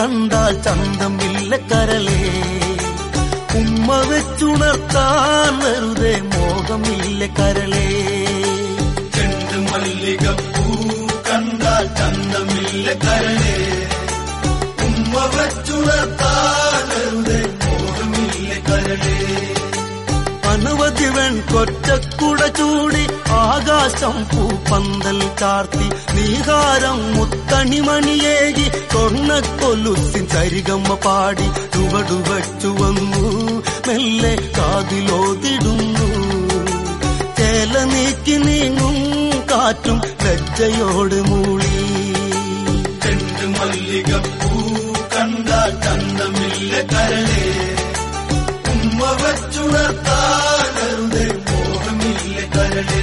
കണ്ടാൽ ചന്തമില്ല കരളേ. ഉമ്മ വെച്ചുണർത്താൻ വെറുതെ മോഹമില്ല കരളേ. ചെണ്ടുമല്ലികപ്പൂ കണ്ടാൽ ചന്തമില്ല കരളേ. ഉമ്മ വെച്ചുണർത്താൻ വെറുതെ മോഹമില്ല കരളേ. അനവധി വെൺകൊറ്റക്കുട ചൂടി ആകാശം പൂപ്പന്തൽ ചാർത്തി നീഹാരം മുത്തണിമണിയേകി സ്വർണ്ണക്കൊലുസിൻ സരിഗമ്മ പാടി ചുവടുവച്ചു വന്നു മെല്ലെ കാതിലോതിടുന്നു. ചേല നീക്കി നീങ്ങും കാറ്റും ലജ്ജയോട് മൂളി. ചെണ്ടുമല്ലികപ്പൂ കണ്ടാൽ ചന്തമില്ല കരളേ. ഉമ്മ വെച്ചുണർത്താൻ വെറുതെ മോഹമില്ല കരളേ.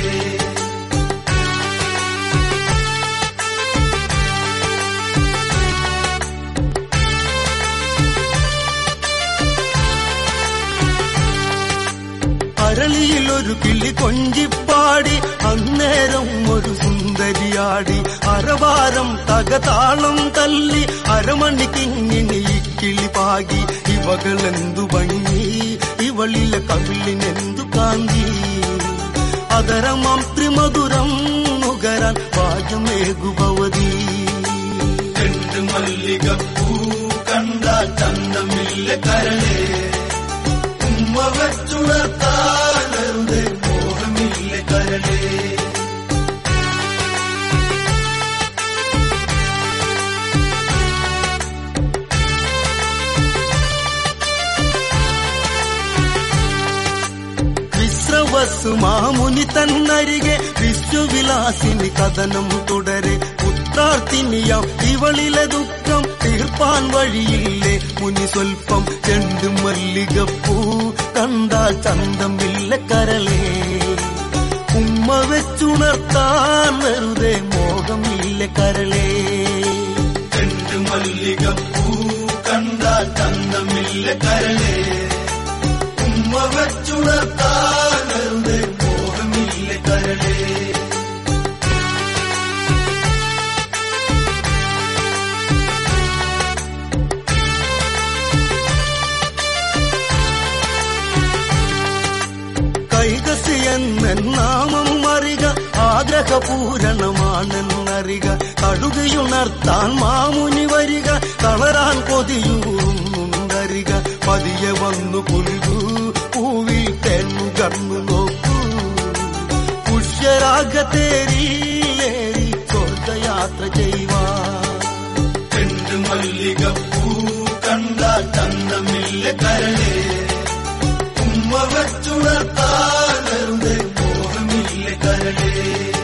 അരളിയിലൊരു കിളി കൊഞ്ചിപ്പാടി അന്നേരം ഒരു സുന്ദരിയാടി. അരവാരം തകതാളം തല്ലി അരമണിക്കിങ്ങിനി കിളി പാകി. ഇവകളെന്തു ഭംഗി ഇവളിലെ കവിളിനെന്തു കാന്തി. അതരമാം ത്രിമധുരം നുകരാൻ ഭാഗ്യമേകുഭവതി. ചെണ്ടുമല്ലികപ്പൂ കണ്ടാൽ ചന്തമില്ല കരളേ. ഉമ്മ വെച്ചുണർത്താൻ വെറുതെ മോഹമില്ല കരളേ. മാമുനി തന്നരികെ വിശ്വവിലാസിനി കഥനം തുടരെ. പുത്രാർത്ഥിനിയാം ഇവളിലെ ദുഃഖം തീർപ്പാൻ വഴിയില്ലേ മുനി സ്വൽപ്പം. ചെണ്ടുമല്ലികപ്പൂ കണ്ടാൽ ചന്തമില്ല കരളേ. ഉമ്മ വെച്ചുണർത്താൻ വെറുതെ മോഹമില്ല കരളേ. ചെണ്ടുമല്ലികപ്പൂ കണ്ടാൽ ചന്തമില്ല കരളേ. ഉമ്മ വെച്ചുണർത്താൻ വെറുതെ മോഹമില്ല കരളേ. കൈകസിയെന്നാമം അറിക ആഗ്രഹപൂരണമാണെന്നറിക. കടുകയുണർത്താൻ മാമുനി വരിക തളരാൻ കൊതിയൂറുന്നുണ്ടരിക. പതിയെ വന്നു പുൽകൂ പൂവിൽ തെന്നുകർന്നു നോക്കൂ. പുഷ്യരാഗത്തേരിയിലേറി സ്വർഗയാത്ര ചെയ്യുവാൻ. ചെണ്ടുമല്ലികപ്പൂ കണ്ടാൽ ചന്തമില്ല കരളേ. ഉമ്മ വെച്ചുണർത്താൻ വെറുതെ മോഹമില്ല കരളേ.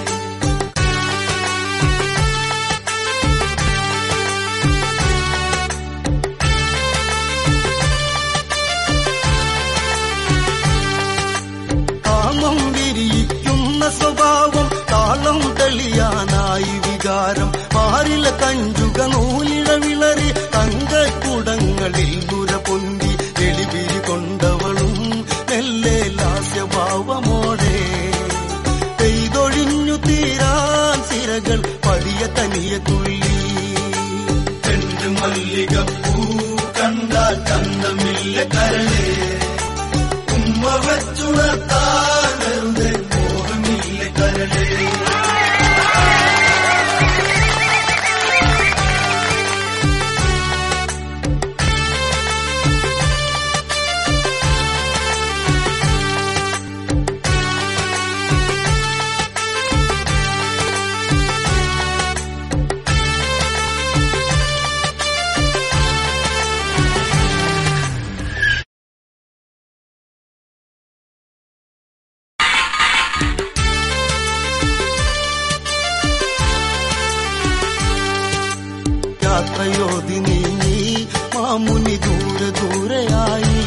കാമം വിരിയിക്കുന്ന സ്വഭാവം താളം തെളിയാനായി വികാരം. മാറില കഞ്ചുക നൂലിഴ വിളറി തങ്കക്കുടങ്ങളിൽ നുര പൊന്തി. എളിവിരി കൊണ്ടവളും മെല്ലെ ലാസ്യഭാവമോടെ പെയ്തൊഴിഞ്ഞു തീരാൻ സിരകൾ പതിയ തനിയ തുള്ളി. ചെണ്ടുമല്ലികപ്പൂ കണ്ടാൽ ചന്തമില്ല കരളേ. ഉമ്മ വെച്ചുണർത്താൻ വെറുതെ മോഹമില്ല കരളേ. യാത്രയോതി നീങ്ങി മാമുനി ദൂരെ ദൂരെയായി.